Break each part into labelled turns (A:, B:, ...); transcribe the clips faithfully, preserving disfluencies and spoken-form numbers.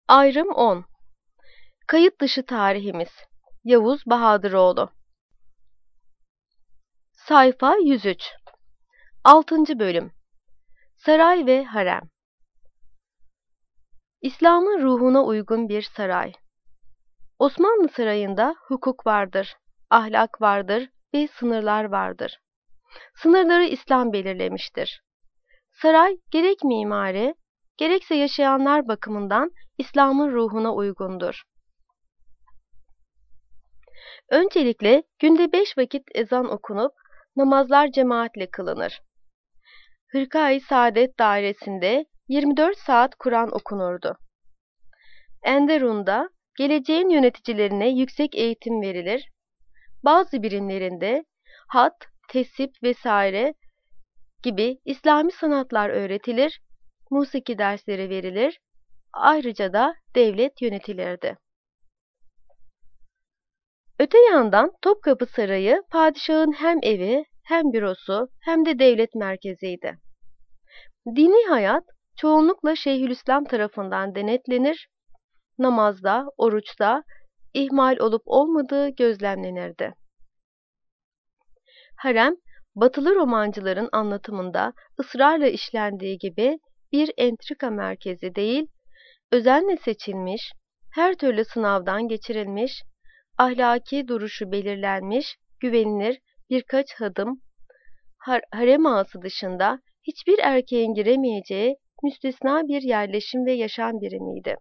A: Ayrım on. Kayıt dışı tarihimiz. Yavuz Bahadıroğlu. Sayfa yüz üç. altıncı bölüm. Saray ve harem. İslam'ın ruhuna uygun bir saray. Osmanlı sarayında hukuk vardır, ahlak vardır ve sınırlar vardır. Sınırları İslam belirlemiştir. Saray gerek mimari, gerekse yaşayanlar bakımından İslam'ın ruhuna uygundur. Öncelikle günde beş vakit ezan okunup namazlar cemaatle kılınır. Hırka-i Saadet dairesinde yirmi dört saat Kur'an okunurdu. Enderun'da geleceğin yöneticilerine yüksek eğitim verilir. Bazı birimlerinde hat, tesip vesaire gibi İslami sanatlar öğretilir, musiki dersleri verilir, ayrıca da devlet yönetilirdi. Öte yandan Topkapı Sarayı padişahın hem evi, hem bürosu, hem de devlet merkeziydi. Dini hayat çoğunlukla Şeyhülislam tarafından denetlenir, namazda, oruçta ihmal olup olmadığı gözlemlenirdi. Harem, batılı romancıların anlatımında ısrarla işlendiği gibi bir entrika merkezi değil, özenle seçilmiş, her türlü sınavdan geçirilmiş, ahlaki duruşu belirlenmiş, güvenilir birkaç hadım, har harem ağası dışında hiçbir erkeğin giremeyeceği müstesna bir yerleşim ve yaşam birimiydi.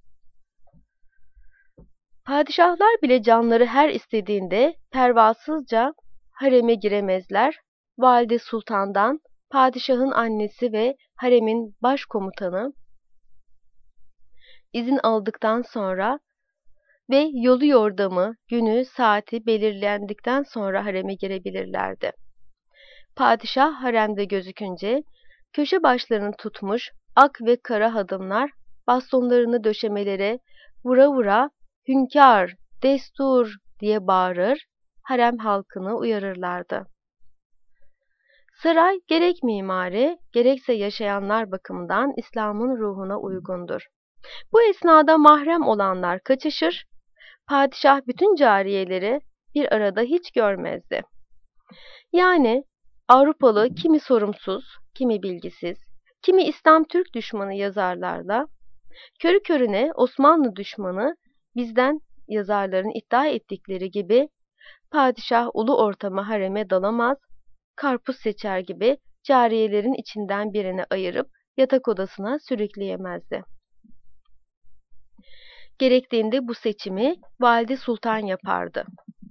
A: Padişahlar bile canları her istediğinde pervasızca hareme giremezler, valide sultandan, padişahın annesi ve haremin başkomutanı izin aldıktan sonra ve yolu yordamı, günü, saati belirlendikten sonra hareme girebilirlerdi. Padişah haremde gözükünce köşe başlarını tutmuş ak ve kara hadımlar bastonlarını döşemelere vura vura hünkâr, destur diye bağırır, harem halkını uyarırlardı. Saray gerek mimari, gerekse yaşayanlar bakımından İslam'ın ruhuna uygundur. Bu esnada mahrem olanlar kaçışır, padişah bütün cariyeleri bir arada hiç görmezdi. Yani Avrupalı kimi sorumsuz, kimi bilgisiz, kimi İslam Türk düşmanı yazarlarla, körü körüne Osmanlı düşmanı bizden yazarların iddia ettikleri gibi padişah ulu ortama hareme dalamaz, karpuz seçer gibi cariyelerin içinden birini ayırıp yatak odasına sürükleyemezdi. Gerektiğinde bu seçimi valide sultan yapardı.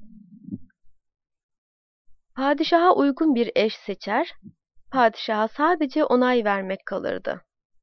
A: Padişaha uygun bir eş seçer, padişaha sadece onay vermek kalırdı.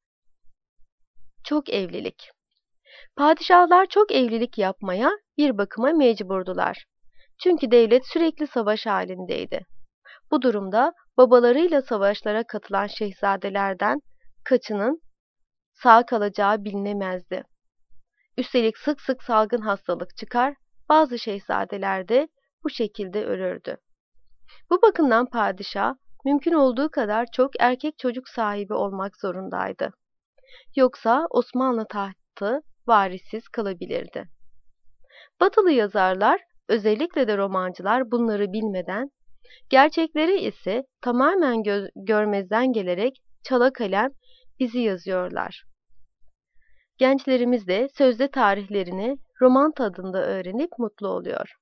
A: Çok evlilik. Padişahlar çok evlilik yapmaya bir bakıma mecburdular. Çünkü devlet sürekli savaş halindeydi. Bu durumda babalarıyla savaşlara katılan şehzadelerden kaçının sağ kalacağı bilinemezdi. Üstelik sık sık salgın hastalık çıkar, bazı şehzadeler de bu şekilde ölürdü. Bu bakımdan padişah mümkün olduğu kadar çok erkek çocuk sahibi olmak zorundaydı. Yoksa Osmanlı tahtı varisiz kalabilirdi. Batılı yazarlar, özellikle de romancılar bunları bilmeden, gerçekleri ise tamamen görmezden gelerek çala kalem bizi yazıyorlar. Gençlerimiz de sözde tarihlerini roman tadında öğrenip mutlu oluyor.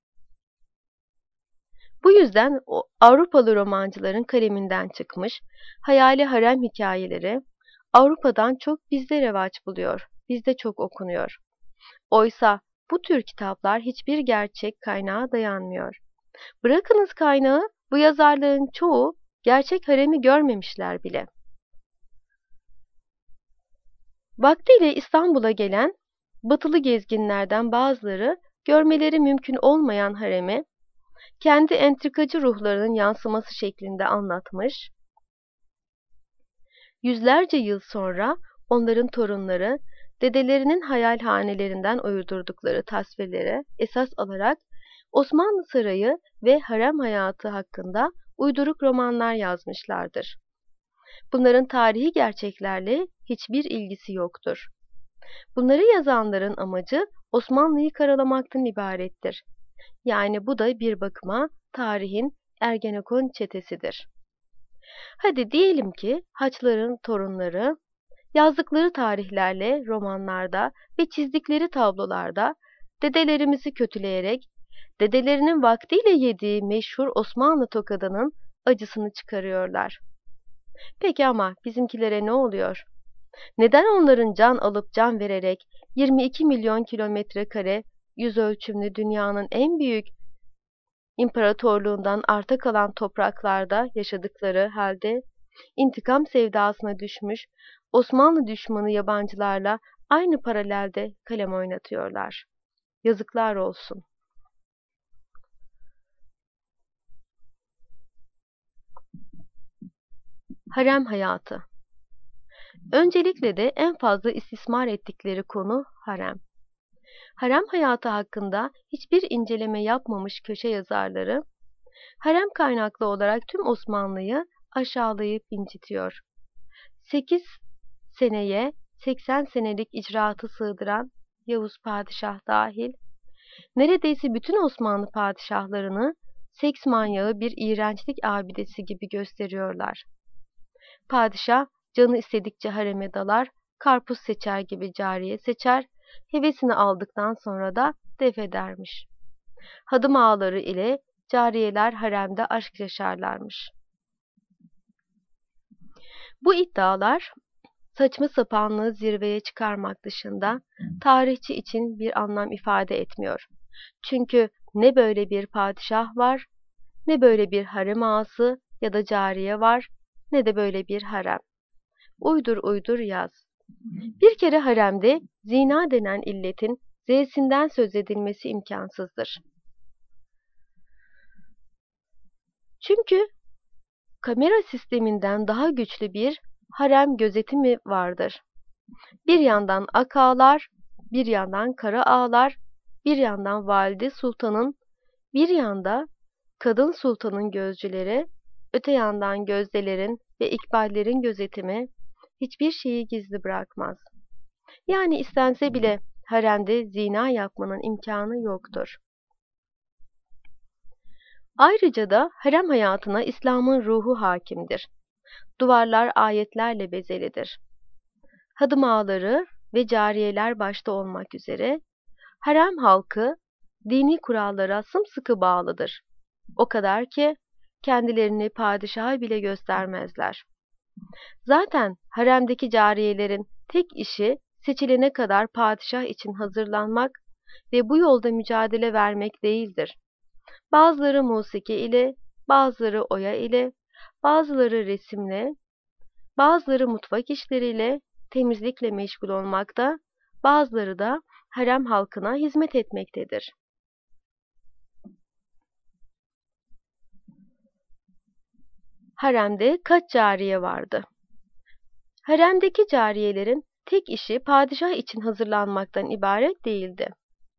A: Bu yüzden Avrupalı romancıların kaleminden çıkmış hayali harem hikayeleri Avrupa'dan çok bizde revaç buluyor, bizde çok okunuyor. Oysa bu tür kitaplar hiçbir gerçek kaynağa dayanmıyor. Bırakınız kaynağı, bu yazarların çoğu gerçek haremi görmemişler bile. Vaktiyle İstanbul'a gelen batılı gezginlerden bazıları görmeleri mümkün olmayan haremi kendi entrikacı ruhlarının yansıması şeklinde anlatmış. Yüzlerce yıl sonra onların torunları dedelerinin hayalhanelerinden uydurdukları tasvirlere esas alarak Osmanlı Sarayı ve harem hayatı hakkında uyduruk romanlar yazmışlardır. Bunların tarihi gerçeklerle hiçbir ilgisi yoktur. Bunları yazanların amacı Osmanlı'yı karalamaktan ibarettir. Yani bu da bir bakıma tarihin Ergenekon çetesidir. Hadi diyelim ki Haçlıların torunları yazdıkları tarihlerle romanlarda ve çizdikleri tablolarda dedelerimizi kötüleyerek dedelerinin vaktiyle yediği meşhur Osmanlı tokadının acısını çıkarıyorlar. Peki ama bizimkilere ne oluyor? Neden onların can alıp can vererek yirmi iki milyon kilometre kare yüz ölçümlü dünyanın en büyük imparatorluğundan arta kalan topraklarda yaşadıkları halde intikam sevdasına düşmüş Osmanlı düşmanı yabancılarla aynı paralelde kalem oynatıyorlar? Yazıklar olsun. Harem hayatı. Öncelikle de en fazla istismar ettikleri konu harem. Harem hayatı hakkında hiçbir inceleme yapmamış köşe yazarları, harem kaynaklı olarak tüm Osmanlı'yı aşağılayıp incitiyor. sekiz seneye seksen senelik icraatı sığdıran Yavuz padişah dahil, neredeyse bütün Osmanlı padişahlarını seks manyağı bir iğrençlik abidesi gibi gösteriyorlar. Padişah canı istedikçe hareme dalar, karpuz seçer gibi cariye seçer, hevesini aldıktan sonra da def edermiş. Hadım ağaları ile cariyeler haremde aşk yaşarlarmış. Bu iddialar saçma sapanlığı zirveye çıkarmak dışında tarihçi için bir anlam ifade etmiyor. Çünkü ne böyle bir padişah var, ne böyle bir harem ağası ya da cariye var, ne de böyle bir harem. Uydur uydur yaz. Bir kere haremde zina denen illetin z'sinden söz edilmesi imkansızdır. Çünkü kamera sisteminden daha güçlü bir harem gözetimi vardır. Bir yandan ak ağalar, bir yandan kara ağalar, bir yandan valide sultanın, bir yanda kadın sultanın gözcüleri, öte yandan gözdelerin ve ikballerin gözetimi hiçbir şeyi gizli bırakmaz. Yani istense bile haremde zina yapmanın imkanı yoktur. Ayrıca da harem hayatına İslam'ın ruhu hakimdir. Duvarlar ayetlerle bezelidir. Hadım ağaları ve cariyeler başta olmak üzere harem halkı dini kurallara sımsıkı bağlıdır. O kadar ki kendilerini padişaha bile göstermezler. Zaten haremdeki cariyelerin tek işi seçilene kadar padişah için hazırlanmak ve bu yolda mücadele vermek değildir. Bazıları musiki ile, bazıları oya ile, bazıları resimle, bazıları mutfak işleriyle, temizlikle meşgul olmakta, bazıları da harem halkına hizmet etmektedir. Haremde kaç cariye vardı? Haremdeki cariyelerin tek işi padişah için hazırlanmaktan ibaret değildi.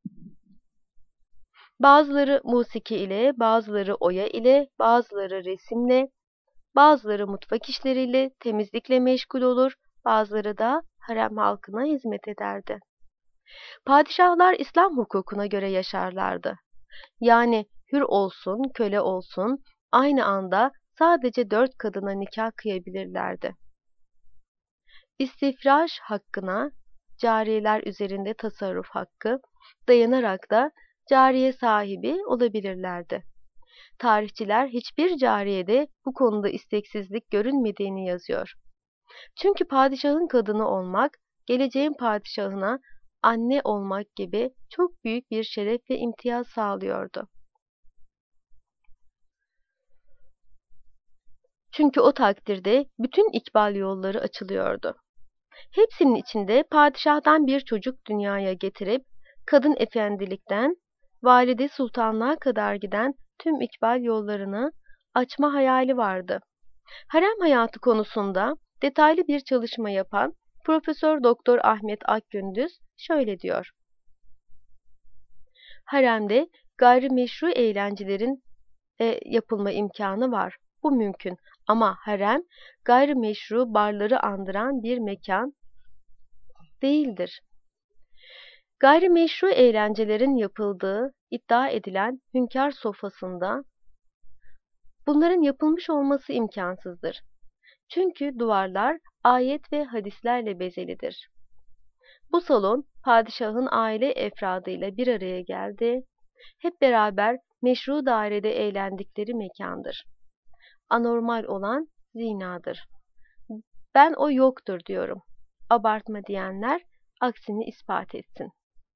A: Bazıları musiki ile, bazıları oya ile, bazıları resimle, bazıları mutfak işleriyle, temizlikle meşgul olur, bazıları da harem halkına hizmet ederdi. Padişahlar İslam hukukuna göre yaşarlardı. Yani hür olsun, köle olsun, aynı anda sadece dört kadına nikah kıyabilirlerdi. İstifraş hakkına, cariyeler üzerinde tasarruf hakkı dayanarak da cariye sahibi olabilirlerdi. Tarihçiler hiçbir cariyede bu konuda isteksizlik görünmediğini yazıyor. Çünkü padişahın kadını olmak, geleceğin padişahına anne olmak gibi çok büyük bir şeref ve imtiyaz sağlıyordu. Çünkü o takdirde bütün ikbal yolları açılıyordu. Hepsinin içinde padişahdan bir çocuk dünyaya getirip kadın efendilikten valide sultanlığa kadar giden tüm ikbal yollarını açma hayali vardı. Harem hayatı konusunda detaylı bir çalışma yapan Profesör Doktor Ahmet Akgündüz şöyle diyor: Haremde gayrimeşru eğlencelerin e, yapılma imkanı var. Bu mümkün ama harem gayrimeşru barları andıran bir mekan değildir. Gayrimeşru eğlencelerin yapıldığı iddia edilen hünkâr sofasında bunların yapılmış olması imkansızdır. Çünkü duvarlar ayet ve hadislerle bezelidir. Bu salon padişahın aile efradıyla bir araya geldi, hep beraber meşru dairede eğlendikleri mekandır. Anormal olan zinadır. Ben o yoktur diyorum. Abartma diyenler aksini ispat etsin.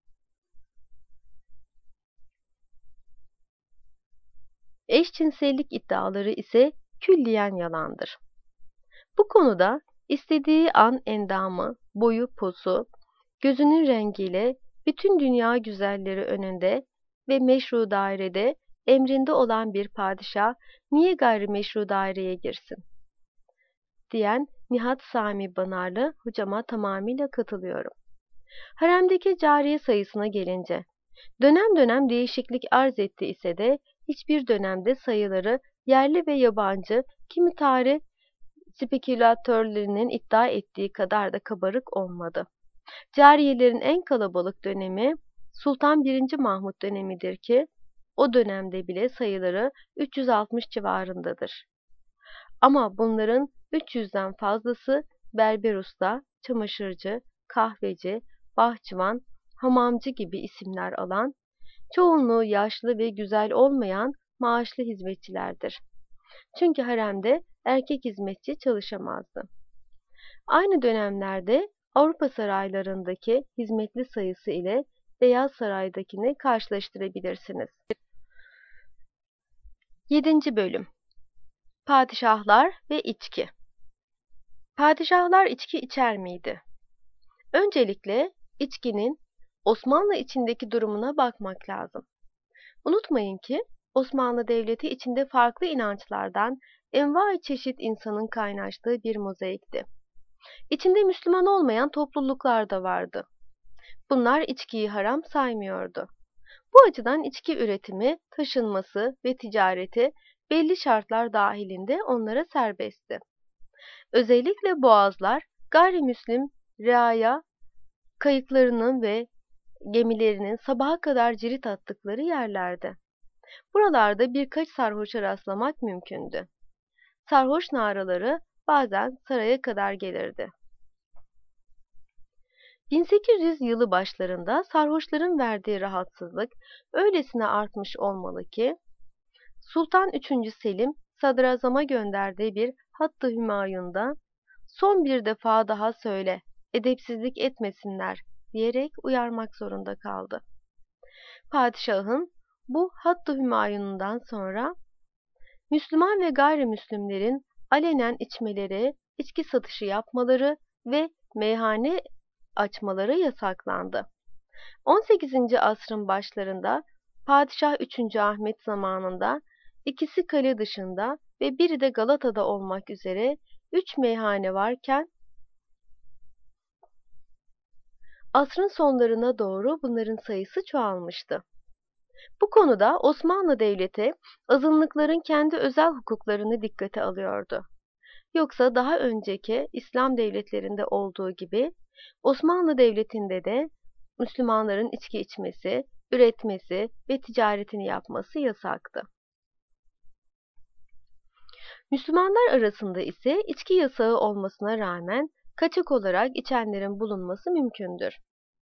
A: Eşcinsellik iddiaları ise külliyen yalandır. Bu konuda istediği an endamı, boyu, posu, gözünün rengiyle bütün dünya güzelleri önünde ve meşru dairede emrinde olan bir padişah niye gayrimeşru daireye girsin? Diyen Nihat Sami Banarlı hocama tamamıyla katılıyorum. Haremdeki cariye sayısına gelince, dönem dönem değişiklik arz etti ise de hiçbir dönemde sayıları yerli ve yabancı kimi tarih spekülatörlerinin iddia ettiği kadar da kabarık olmadı. Cariyelerin en kalabalık dönemi Sultan birinci. Mahmud dönemidir ki o dönemde bile sayıları üç yüz altmış civarındadır. Ama bunların üç yüzden fazlası berber usta, çamaşırcı, kahveci, bahçıvan, hamamcı gibi isimler alan, çoğunluğu yaşlı ve güzel olmayan maaşlı hizmetçilerdir. Çünkü haremde erkek hizmetçi çalışamazdı. Aynı dönemlerde Avrupa saraylarındaki hizmetli sayısı ile Beyaz Saray'dakini karşılaştırabilirsiniz. yedinci. Bölüm Padişahlar ve İçki. Padişahlar içki içer miydi? Öncelikle içkinin Osmanlı içindeki durumuna bakmak lazım. Unutmayın ki Osmanlı Devleti içinde farklı inançlardan envai çeşit insanın kaynaştığı bir mozaikti. İçinde Müslüman olmayan topluluklar da vardı. Bunlar içkiyi haram saymıyordu. Bu açıdan içki üretimi, taşınması ve ticareti belli şartlar dahilinde onlara serbestti. Özellikle boğazlar gayrimüslim reaya kayıklarının ve gemilerinin sabaha kadar cirit attıkları yerlerdi. Buralarda birkaç sarhoşa rastlamak mümkündü. Sarhoş naraları bazen saraya kadar gelirdi. bin sekiz yüz yılı başlarında sarhoşların verdiği rahatsızlık öylesine artmış olmalı ki, Sultan üçüncü. Selim sadrazama gönderdiği bir Hattı Hümayun'da son bir defa daha söyle, edepsizlik etmesinler diyerek uyarmak zorunda kaldı. Padişahın bu Hattı Hümayun'dan sonra Müslüman ve gayrimüslimlerin alenen içmeleri, içki satışı yapmaları ve meyhane açmaları yasaklandı. on sekizinci asrın başlarında Padişah üçüncü. Ahmet zamanında ikisi kale dışında ve biri de Galata'da olmak üzere üç meyhane varken asrın sonlarına doğru bunların sayısı çoğalmıştı. Bu konuda Osmanlı Devleti azınlıkların kendi özel hukuklarını dikkate alıyordu. Yoksa daha önceki İslam devletlerinde olduğu gibi Osmanlı Devleti'nde de Müslümanların içki içmesi, üretmesi ve ticaretini yapması yasaktı. Müslümanlar arasında ise içki yasağı olmasına rağmen kaçak olarak içenlerin bulunması mümkündür.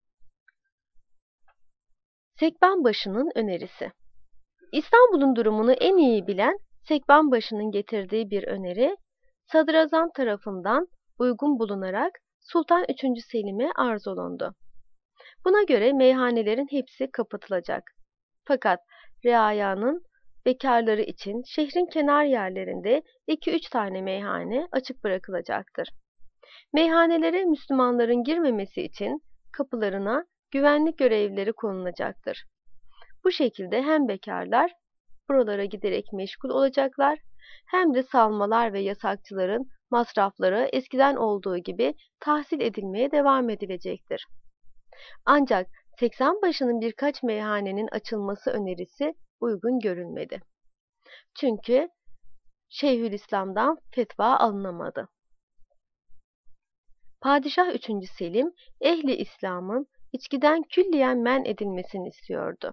A: Sekbanbaşı'nın önerisi. İstanbul'un durumunu en iyi bilen Sekbanbaşı'nın getirdiği bir öneri, Sadrazam tarafından uygun bulunarak Sultan üçüncü. Selim'e arz olundu. Buna göre meyhanelerin hepsi kapatılacak. Fakat reayanın bekarları için şehrin kenar yerlerinde iki üç tane meyhane açık bırakılacaktır. Meyhanelere Müslümanların girmemesi için kapılarına güvenlik görevlileri konulacaktır. Bu şekilde hem bekarlar buralara giderek meşgul olacaklar, hem de salmalar ve yasakçıların masrafları eskiden olduğu gibi tahsil edilmeye devam edilecektir. Ancak Seksenbaşı'nın birkaç meyhanenin açılması önerisi uygun görülmedi. Çünkü Şeyhülislam'dan fetva alınamadı. Padişah üçüncü. Selim, ehli İslam'ın içkiden külliyen men edilmesini istiyordu.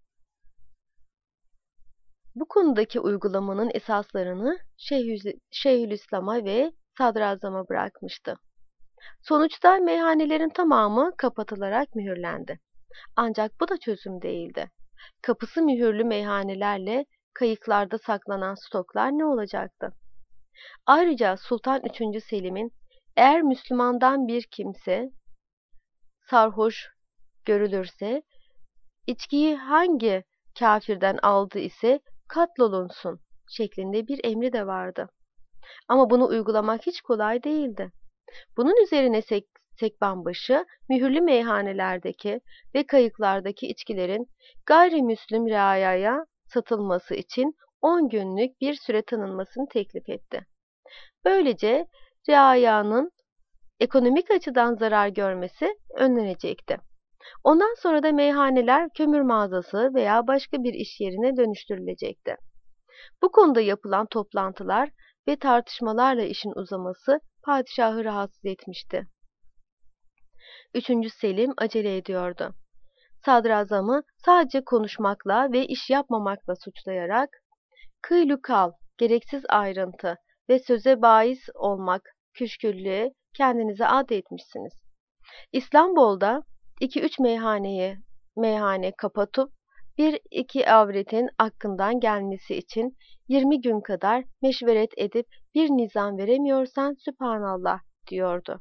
A: Bu konudaki uygulamanın esaslarını Şeyhüz- Şeyhülislam'a ve Sadrazam'a bırakmıştı. Sonuçta meyhanelerin tamamı kapatılarak mühürlendi. Ancak bu da çözüm değildi. Kapısı mühürlü meyhanelerle kayıklarda saklanan stoklar ne olacaktı? Ayrıca Sultan üçüncü. Selim'in eğer Müslümandan bir kimse sarhoş görülürse, içkiyi hangi kafirden aldı ise katlolunsun şeklinde bir emri de vardı. Ama bunu uygulamak hiç kolay değildi. Bunun üzerine Sek Sekbanbaşı, mühürlü meyhanelerdeki ve kayıklardaki içkilerin gayrimüslim reayaya satılması için on günlük bir süre tanınmasını teklif etti. Böylece reayanın ekonomik açıdan zarar görmesi önlenecekti. Ondan sonra da meyhaneler kömür mağazası veya başka bir iş yerine dönüştürülecekti. Bu konuda yapılan toplantılar ve tartışmalarla işin uzaması padişahı rahatsız etmişti. üçüncü. Selim acele ediyordu. Sadrazamı sadece konuşmakla ve iş yapmamakla suçlayarak kıylu kal, gereksiz ayrıntı ve söze bais olmak küşküllüğe kendinize ad etmişsiniz. İstanbul'da iki üç meyhaneyi meyhane kapatıp bir iki avretin hakkından gelmesi için yirmi gün kadar meşveret edip bir nizam veremiyorsan Sübhanallah diyordu.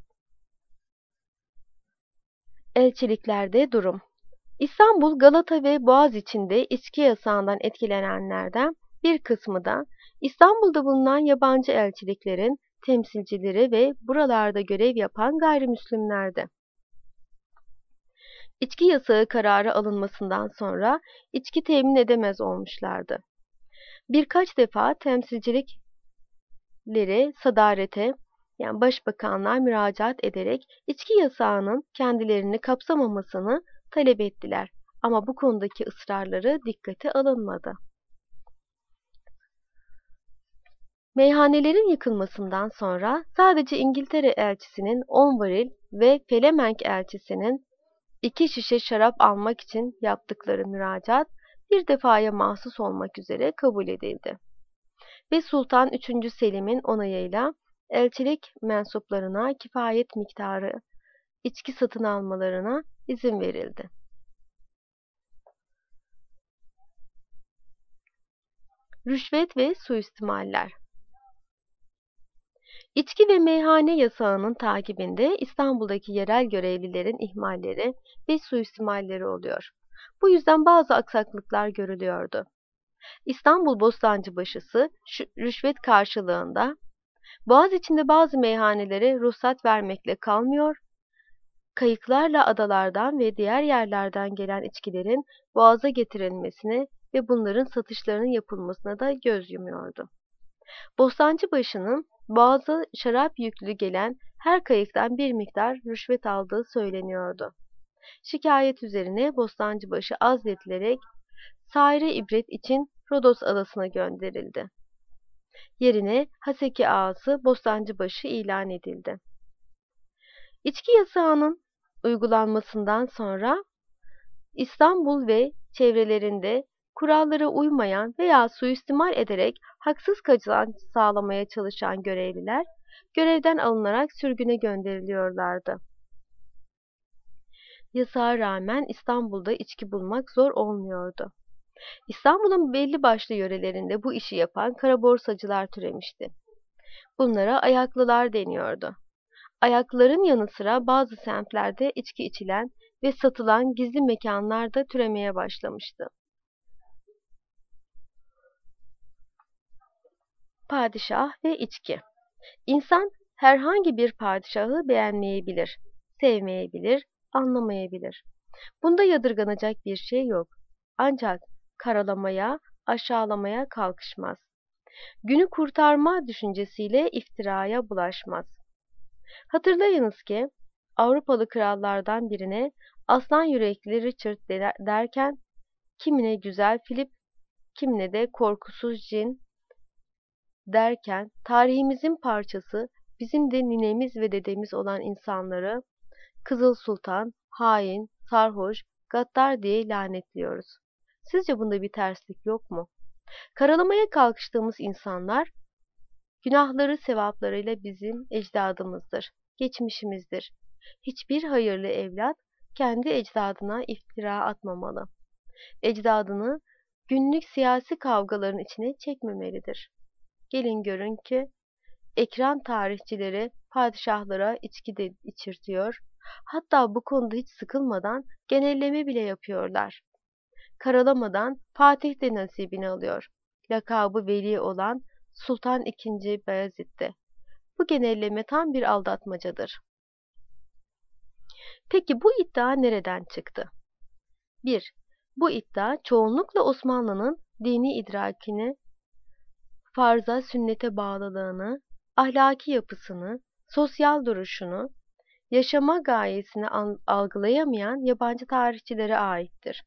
A: Elçiliklerde durum. İstanbul, Galata ve Boğaziçi'nde içki yasağından etkilenenlerden bir kısmı da İstanbul'da bulunan yabancı elçiliklerin temsilcileri ve buralarda görev yapan gayrimüslimlerdi. İçki yasağı kararı alınmasından sonra içki temin edemez olmuşlardı. Birkaç defa temsilcilikleri sadarete, yani başbakanlığa müracaat ederek içki yasağının kendilerini kapsamamasını talep ettiler. Ama bu konudaki ısrarları dikkate alınmadı. Meyhanelerin yıkılmasından sonra sadece İngiltere elçisinin on varil ve Felemenk elçisinin iki şişe şarap almak için yaptıkları müracaat bir defaya mahsus olmak üzere kabul edildi. Ve Sultan üçüncü. Selim'in onayıyla elçilik mensuplarına kifayet miktarı içki satın almalarına izin verildi. Rüşvet ve suistimaller. İçki ve meyhane yasağının takibinde İstanbul'daki yerel görevlilerin ihmalleri ve suistimalleri oluyor. Bu yüzden bazı aksaklıklar görülüyordu. İstanbul Bostancıbaşısı rüşvet karşılığında Boğaziçi'nde bazı meyhanelere ruhsat vermekle kalmıyor, kayıklarla adalardan ve diğer yerlerden gelen içkilerin boğaza getirilmesine ve bunların satışlarının yapılmasına da göz yumuyordu. Bostancıbaşı'nın boğaza şarap yüklü gelen her kayıktan bir miktar rüşvet aldığı söyleniyordu. Şikayet üzerine Bostancıbaşı azledilerek saire ibret için Rodos adasına gönderildi. Yerine Haseki Ağası Bostancıbaşı ilan edildi. İçki yasağının uygulanmasından sonra İstanbul ve çevrelerinde kurallara uymayan veya suistimal ederek haksız kazanç sağlamaya çalışan görevliler görevden alınarak sürgüne gönderiliyorlardı. Yasağa rağmen İstanbul'da içki bulmak zor olmuyordu. İstanbul'un belli başlı yörelerinde bu işi yapan kara borsacılar türemişti. Bunlara ayaklılar deniyordu. Ayaklıların yanı sıra bazı semtlerde içki içilen ve satılan gizli mekanlar da türemeye başlamıştı. Padişah ve içki. İnsan herhangi bir padişahı beğenmeyebilir, sevmeyebilir, anlamayabilir. Bunda yadırganacak bir şey yok. Ancak karalamaya, aşağılamaya kalkışmaz. Günü kurtarma düşüncesiyle iftiraya bulaşmaz. Hatırlayınız ki Avrupalı krallardan birine aslan yürekli Richard derken kimine güzel Philip, kimine de korkusuz cin derken tarihimizin parçası bizim de ninemiz ve dedemiz olan insanları Kızıl Sultan, hain, sarhoş, gaddar diye lanetliyoruz. Sizce bunda bir terslik yok mu? Karalamaya kalkıştığımız insanlar, günahları sevaplarıyla bizim ecdadımızdır, geçmişimizdir. Hiçbir hayırlı evlat kendi ecdadına iftira atmamalı. Ecdadını günlük siyasi kavgaların içine çekmemelidir. Gelin görün ki ekran tarihçileri padişahlara içki de içirtiyor, hatta bu konuda hiç sıkılmadan genelleme bile yapıyorlar. Karalamadan Fatih de nasibini alıyor. Lakabı veli olan Sultan ikinci. Beyazıt'te. Bu genelleme tam bir aldatmacadır. Peki bu iddia nereden çıktı? bir. Bu iddia çoğunlukla Osmanlı'nın dini idrakini, farza, sünnete bağlılığını, ahlaki yapısını, sosyal duruşunu, yaşama gayesini algılayamayan yabancı tarihçilere aittir.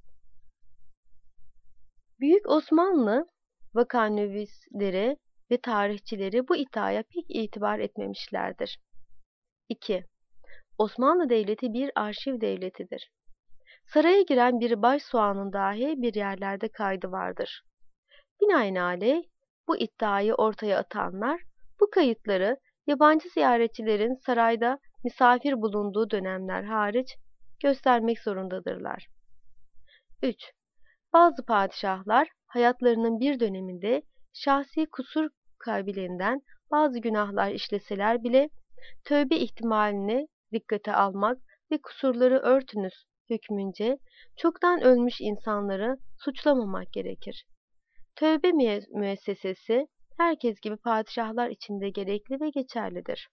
A: Büyük Osmanlı vakanüvisleri ve tarihçileri bu iddiaya pek itibar etmemişlerdir. iki. Osmanlı Devleti bir arşiv devletidir. Saraya giren bir başsoğanın dahi bir yerlerde kaydı vardır. Binaenaleyh bu iddiayı ortaya atanlar bu kayıtları yabancı ziyaretçilerin sarayda misafir bulunduğu dönemler hariç göstermek zorundadırlar. üç. Bazı padişahlar hayatlarının bir döneminde şahsi kusur kabiliğinden bazı günahlar işleseler bile tövbe ihtimalini dikkate almak ve kusurları örtünüz hükmünce çoktan ölmüş insanları suçlamamak gerekir. Tövbe müessesesi herkes gibi padişahlar için de gerekli ve geçerlidir.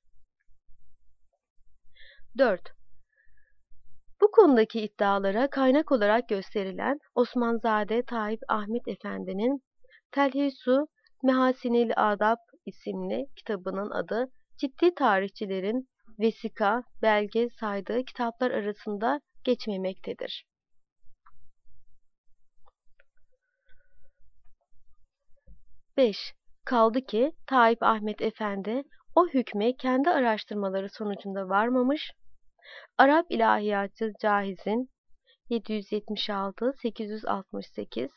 A: dört. Bu konudaki iddialara kaynak olarak gösterilen Osmanzade Tayyip Ahmet Efendi'nin Telhisu Mehasinil Adab isimli kitabının adı ciddi tarihçilerin vesika, belge saydığı kitaplar arasında geçmemektedir. beş. Kaldı ki Tayyip Ahmet Efendi o hükme kendi araştırmaları sonucunda varmamış, Arap ilahiyatçı Cahiz'in yedi yüz yetmiş altı sekiz yüz altmış sekiz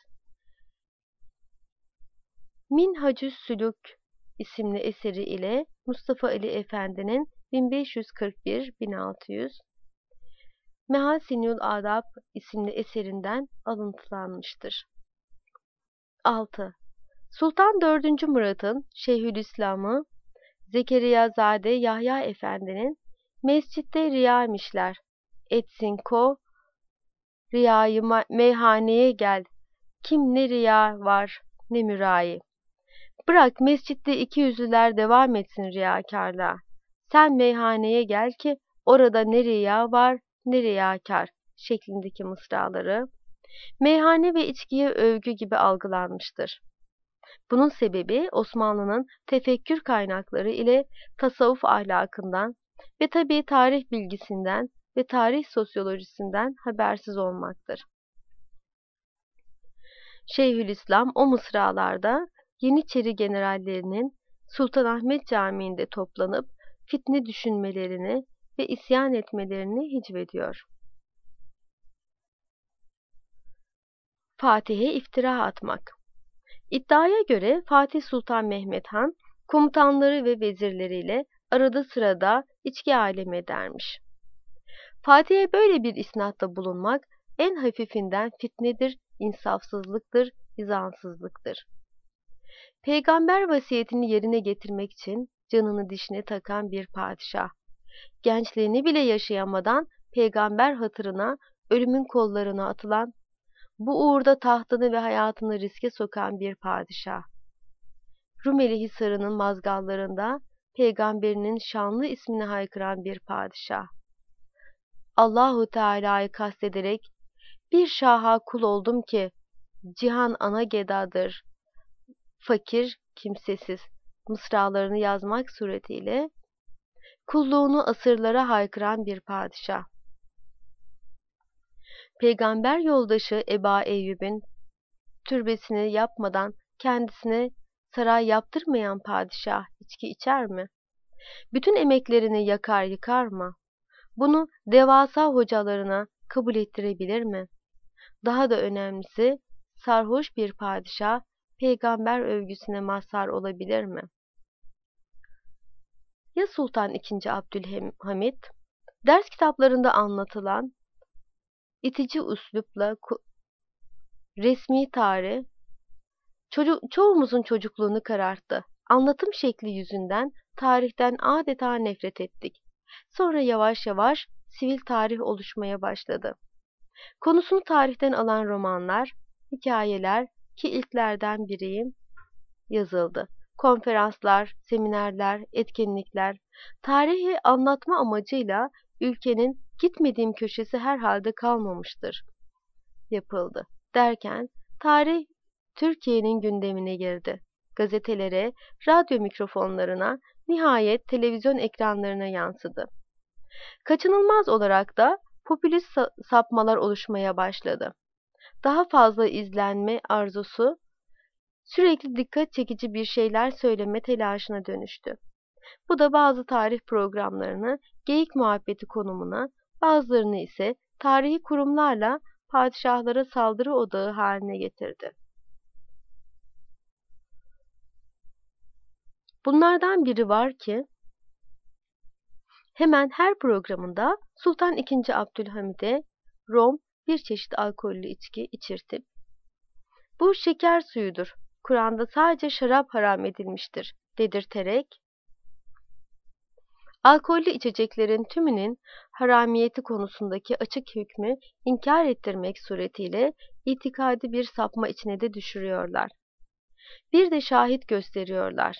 A: Minhacü's Sülük isimli eseri ile Mustafa Ali Efendi'nin bin beş yüz kırk bir bin altı yüz Mehasinül Adab isimli eserinden alıntılanmıştır. altı. Sultan dördüncü. Murat'ın Şeyhülislam'ı Zekeriyazade Yahya Efendi'nin mescitte riyamişler, etsin ko, riyayı meyhaneye gel, kim ne riya var ne mürayi. Bırak mescitte iki yüzlüler devam etsin riyakarlığa. Sen meyhaneye gel ki orada ne riya var ne riyakar şeklindeki mısraları meyhane ve içkiye övgü gibi algılanmıştır. Bunun sebebi Osmanlı'nın tefekkür kaynakları ile tasavvuf ahlakından ve tabii tarih bilgisinden ve tarih sosyolojisinden habersiz olmaktır. Şeyhülislam o mısralarda Yeniçeri generallerinin Sultanahmet Camii'nde toplanıp fitne düşünmelerini ve isyan etmelerini hicvediyor. Fatih'e iftira atmak. İddiaya göre Fatih Sultan Mehmet Han komutanları ve vezirleriyle arada sırada içki alemi edermiş. Fatih'e böyle bir isnatta bulunmak en hafifinden fitnedir, insafsızlıktır, izansızlıktır. Peygamber vasiyetini yerine getirmek için canını dişine takan bir padişah, gençliğini bile yaşayamadan peygamber hatırına ölümün kollarına atılan, bu uğurda tahtını ve hayatını riske sokan bir padişah, Rumeli Hisarı'nın mazgallarında peygamberinin şanlı ismini haykıran bir padişah, Allahu Teala'yı kastederek bir şaha kul oldum ki cihan ana gedadır, fakir, kimsesiz mısralarını yazmak suretiyle kulluğunu asırlara haykıran bir padişah. Peygamber yoldaşı Eba Eyyub'un türbesini yapmadan kendisine saray yaptırmayan padişah içki içer mi? Bütün emeklerini yakar yıkar mı? Bunu devasa hocalarına, kabul ettirebilir mi? Daha da önemlisi, sarhoş bir padişah peygamber övgüsüne mazhar olabilir mi? Ya Sultan ikinci. Abdülhamit, ders kitaplarında anlatılan itici üslupla resmi tarih çocu çoğumuzun çocukluğunu kararttı. Anlatım şekli yüzünden tarihten adeta nefret ettik. Sonra yavaş yavaş sivil tarih oluşmaya başladı. Konusunu tarihten alan romanlar, hikayeler ki ilklerden biriyim yazıldı. Konferanslar, seminerler, etkinlikler, tarihi anlatma amacıyla ülkenin gitmediğim köşesi herhalde kalmamıştır yapıldı. Derken tarih Türkiye'nin gündemine girdi. Gazetelere, radyo mikrofonlarına, nihayet televizyon ekranlarına yansıdı. Kaçınılmaz olarak da popülist sapmalar oluşmaya başladı. Daha fazla izlenme arzusu, sürekli dikkat çekici bir şeyler söyleme telaşına dönüştü. Bu da bazı tarih programlarını geyik muhabbeti konumuna, bazılarını ise tarihi kurumlarla padişahlara saldırı odağı haline getirdi. Bunlardan biri var ki, hemen her programında Sultan ikinci. Abdülhamid'e rom, bir çeşit alkollü içki içirtip, bu şeker suyudur, Kur'an'da sadece şarap haram edilmiştir dedirterek, alkollü içeceklerin tümünün haramiyeti konusundaki açık hükmü inkar ettirmek suretiyle itikadi bir sapma içine de düşürüyorlar. Bir de şahit gösteriyorlar.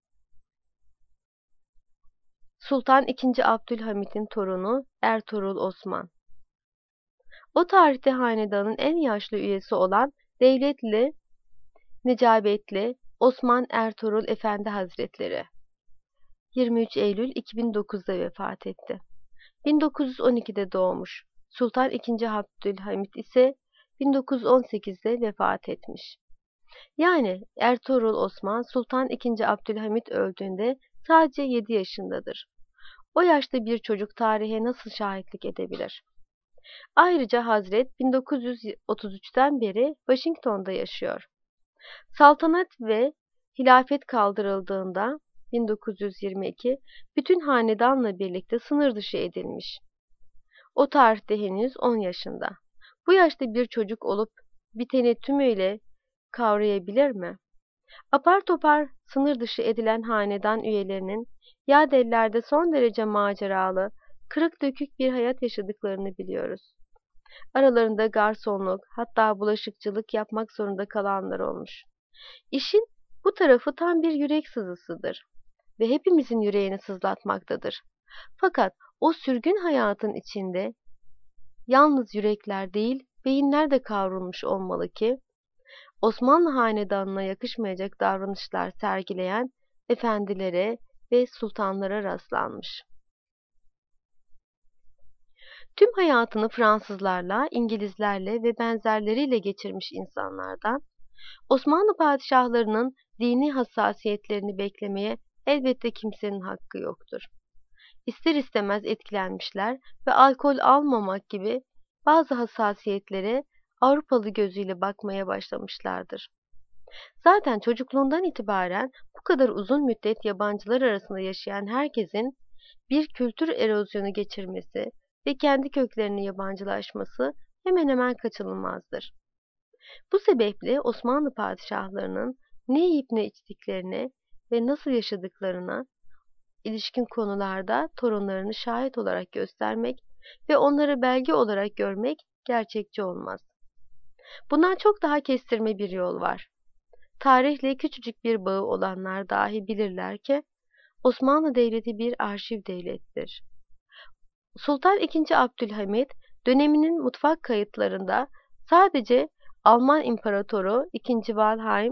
A: Sultan ikinci. Abdülhamid'in torunu Ertuğrul Osman. O tarihte hanedanın en yaşlı üyesi olan devletli, necabetli Osman Ertuğrul Efendi Hazretleri yirmi üç Eylül iki bin dokuz'da vefat etti. bin dokuz yüz on iki'de doğmuş. Sultan ikinci. Abdülhamid ise bin dokuz yüz on sekiz'de vefat etmiş. Yani Ertuğrul Osman Sultan ikinci. Abdülhamid öldüğünde sadece yedi yaşındadır. O yaşta bir çocuk tarihe nasıl şahitlik edebilir? Ayrıca Hazret bin dokuz yüz otuz üç'ten beri Washington'da yaşıyor. Saltanat ve hilafet kaldırıldığında bin dokuz yüz yirmi iki bütün hanedanla birlikte sınır dışı edilmiş. O tarihte henüz on yaşında. Bu yaşta bir çocuk olup biteni tümüyle kavrayabilir mi? Apar topar sınır dışı edilen hanedan üyelerinin Yadeller'de son derece maceralı, kırık dökük bir hayat yaşadıklarını biliyoruz. Aralarında garsonluk, hatta bulaşıkçılık yapmak zorunda kalanlar olmuş. İşin bu tarafı tam bir yürek sızısıdır ve hepimizin yüreğini sızlatmaktadır. Fakat o sürgün hayatın içinde yalnız yürekler değil, beyinler de kavrulmuş olmalı ki, Osmanlı hanedanına yakışmayacak davranışlar sergileyen efendilere ve sultanlara rastlanmış. Tüm hayatını Fransızlarla, İngilizlerle ve benzerleriyle geçirmiş insanlardan, Osmanlı padişahlarının dini hassasiyetlerini beklemeye elbette kimsenin hakkı yoktur. İster istemez etkilenmişler ve alkol almamak gibi bazı hassasiyetlere Avrupalı gözüyle bakmaya başlamışlardır. Zaten çocukluğundan itibaren bu kadar uzun müddet yabancılar arasında yaşayan herkesin bir kültür erozyonu geçirmesi ve kendi köklerine yabancılaşması hemen hemen kaçınılmazdır. Bu sebeple Osmanlı padişahlarının ne yiyip ne içtiklerine ve nasıl yaşadıklarına ilişkin konularda torunlarını şahit olarak göstermek ve onları belge olarak görmek gerçekçi olmaz. Bundan çok daha kestirme bir yol var. Tarihle küçücük bir bağı olanlar dahi bilirler ki Osmanlı Devleti bir arşiv devlettir. Sultan ikinci. Abdülhamid döneminin mutfak kayıtlarında sadece Alman İmparatoru ikinci. Wilhelm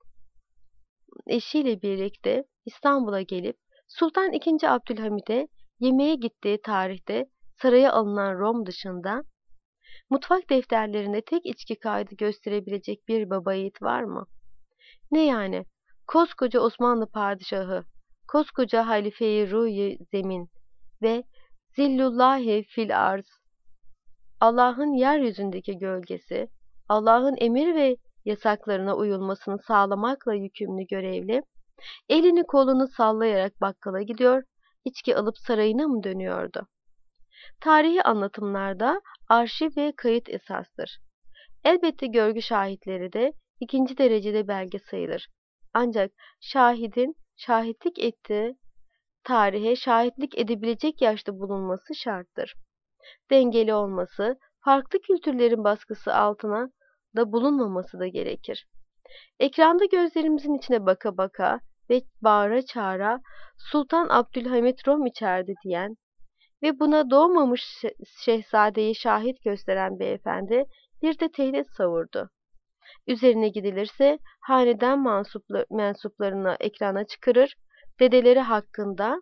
A: eşiyle birlikte İstanbul'a gelip Sultan ikinci. Abdülhamid'e yemeğe gittiği tarihte saraya alınan rom dışında mutfak defterlerinde tek içki kaydı gösterebilecek bir baba yiğit var mı? Ne yani? Koskoca Osmanlı padişahı, koskoca halife-i ruh-i zemin ve zillullahi fil arz Allah'ın yeryüzündeki gölgesi, Allah'ın emir ve yasaklarına uyulmasını sağlamakla yükümlü görevli, elini kolunu sallayarak bakkala gidiyor, içki alıp sarayına mı dönüyordu? Tarihi anlatımlarda arşiv ve kayıt esastır. Elbette görgü şahitleri de ikinci derecede belge sayılır. Ancak şahidin şahitlik ettiği tarihe şahitlik edebilecek yaşta bulunması şarttır. Dengeli olması, farklı kültürlerin baskısı altına da bulunmaması da gerekir. Ekranda gözlerimizin içine baka baka ve bağıra çağıra Sultan Abdülhamit Rom içerdi diyen ve buna doğmamış şehzadeyi şahit gösteren beyefendi bir de tehdit savurdu. Üzerine gidilirse hanedan mansupla, mensuplarını ekrana çıkarır, dedeleri hakkında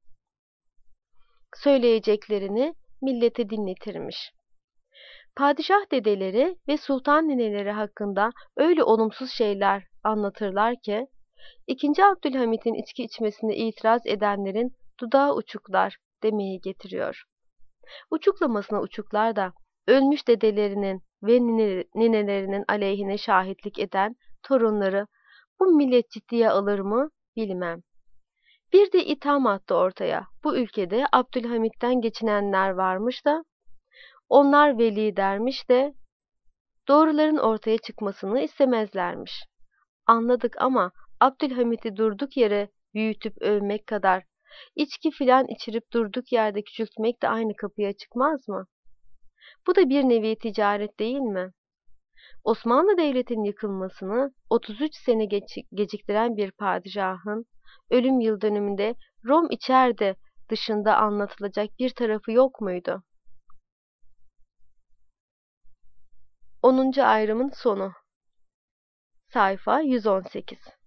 A: söyleyeceklerini millete dinletirmiş. Padişah dedeleri ve sultan nineleri hakkında öyle olumsuz şeyler anlatırlar ki, ikinci Abdülhamit'in içki içmesine itiraz edenlerin dudağı uçuklar demeyi getiriyor. Uçuklamasına uçuklar da, ölmüş dedelerinin ve ninelerinin aleyhine şahitlik eden torunları bu millet ciddiye alır mı bilmem. Bir de itham attı ortaya. Bu ülkede Abdülhamit'ten geçinenler varmış da, onlar veli dermiş de, doğruların ortaya çıkmasını istemezlermiş. Anladık ama Abdülhamit'i durduk yere büyütüp övmek kadar, içki filan içirip durduk yerde küçültmek de aynı kapıya çıkmaz mı? Bu da bir nevi ticaret değil mi? Osmanlı Devleti'nin yıkılmasını otuz üç sene geç geciktiren bir padişahın ölüm yıl dönümünde Rom içeride dışında anlatılacak bir tarafı yok muydu? onuncu ayrımın sonu. Sayfa yüz on sekiz.